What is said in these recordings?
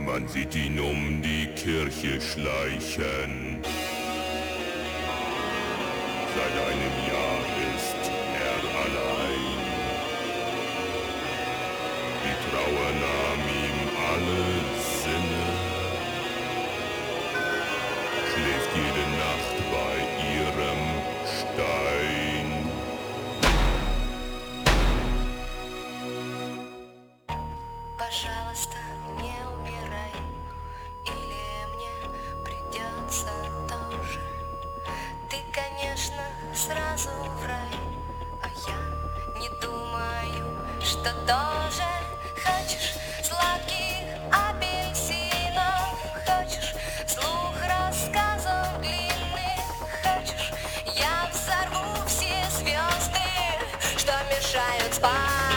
Man sieht ihn um die Kirche schleichen. Seit einem Jahr ist er allein. Die Trauer nahm ihm alle Sinne. Schläft jede Nacht bei ihrem Stein. Пожалуйста, не умирай, или мне придется тоже. Ты, конечно, сразу в рай, а я не думаю, что тоже. Хочешь сладких апельсинов, хочешь слух рассказов длинных, хочешь я взорву все звезды, что мешают спать.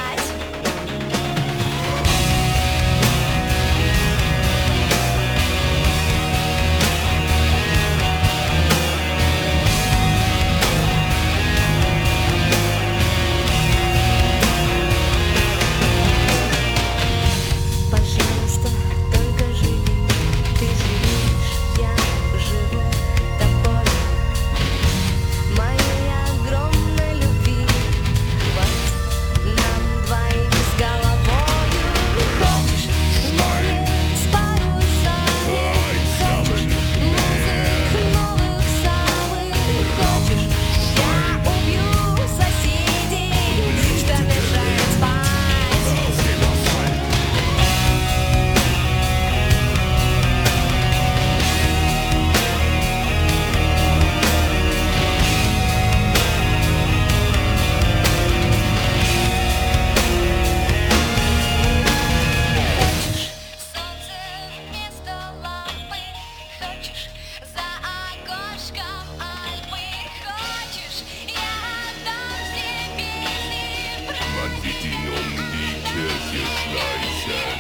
Man sieht ihn um die Kirche schleichen.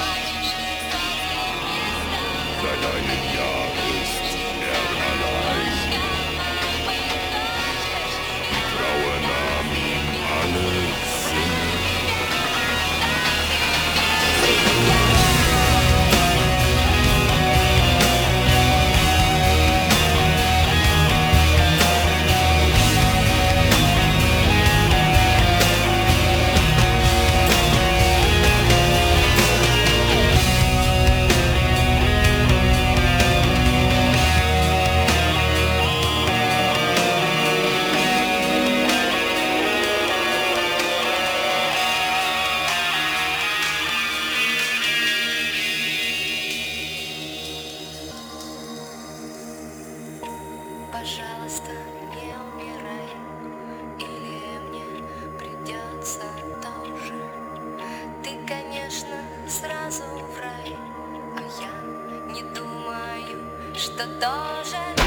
Seit einem Jahr ist er allein. Die Trauer nahm ihm alle Sinne. Пожалуйста, не умирай, или мне придется тоже. Ты, конечно, сразу в рай, а я не думаю, что тоже.